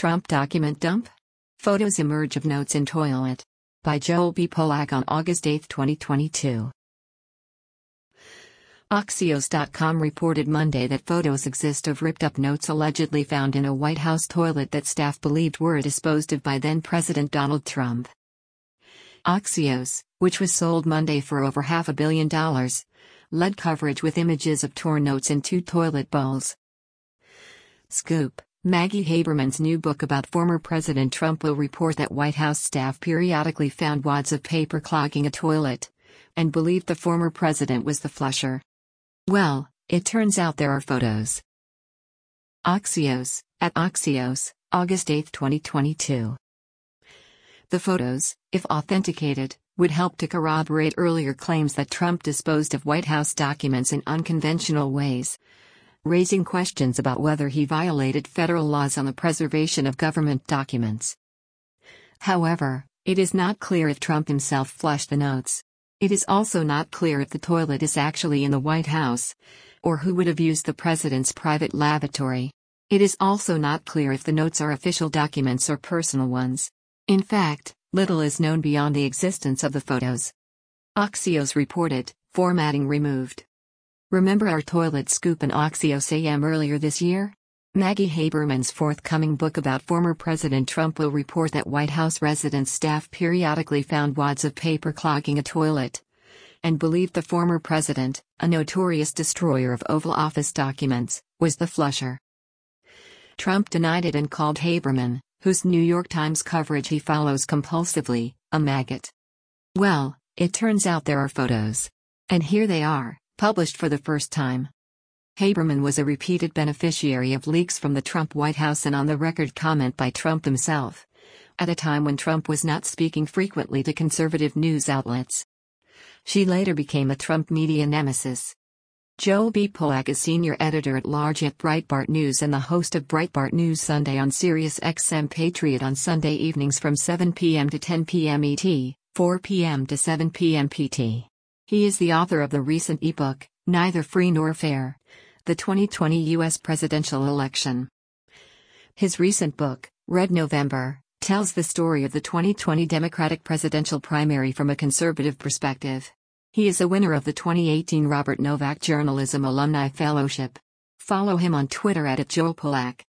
Trump document dump? Photos emerge of notes in toilet. By Joel B. Polak on August 8, 2022. Axios.com reported Monday that photos exist of ripped-up notes allegedly found in a White House toilet that staff believed were disposed of by then-President Donald Trump. Axios, which was sold Monday for over $500 million, led coverage with images of torn notes in 2 toilet bowls. Scoop: Maggie Haberman's new book about former President Trump will report that White House staff periodically found wads of paper clogging a toilet, and believed the former president was the flusher. Well, it turns out there are photos. Axios, at Axios, August 8, 2022. The photos, if authenticated, would help to corroborate earlier claims that Trump disposed of White House documents in unconventional ways, raising questions about whether he violated federal laws on the preservation of government documents. However, it is not clear if Trump himself flushed the notes. It is also not clear if the toilet is actually in the White House, or who would have used the president's private lavatory. It is also not clear if the notes are official documents or personal ones. In fact, little is known beyond the existence of the photos. Axios reported, formatting removed. Remember our toilet scoop in Axios AM earlier this year? Maggie Haberman's forthcoming book about former President Trump will report that White House residence staff periodically found wads of paper clogging a toilet, and believed the former president, a notorious destroyer of Oval Office documents, was the flusher. Trump denied it and called Haberman, whose New York Times coverage he follows compulsively, a maggot. Well, it turns out there are photos. And here they are, published for the first time. Haberman was a repeated beneficiary of leaks from the Trump White House and on-the-record comment by Trump himself, at a time when Trump was not speaking frequently to conservative news outlets. She later became a Trump media nemesis. Joel B. Polak is senior editor-at-large at Breitbart News and the host of Breitbart News Sunday on Sirius XM Patriot on Sunday evenings from 7 p.m. to 10 p.m. ET, 4 p.m. to 7 p.m. PT. He is the author of the recent ebook, Neither Free Nor Fair: The 2020 U.S. Presidential Election. His recent book, Red November, tells the story of the 2020 Democratic presidential primary from a conservative perspective. He is a winner of the 2018 Robert Novak Journalism Alumni Fellowship. Follow him on Twitter @JoelPolak.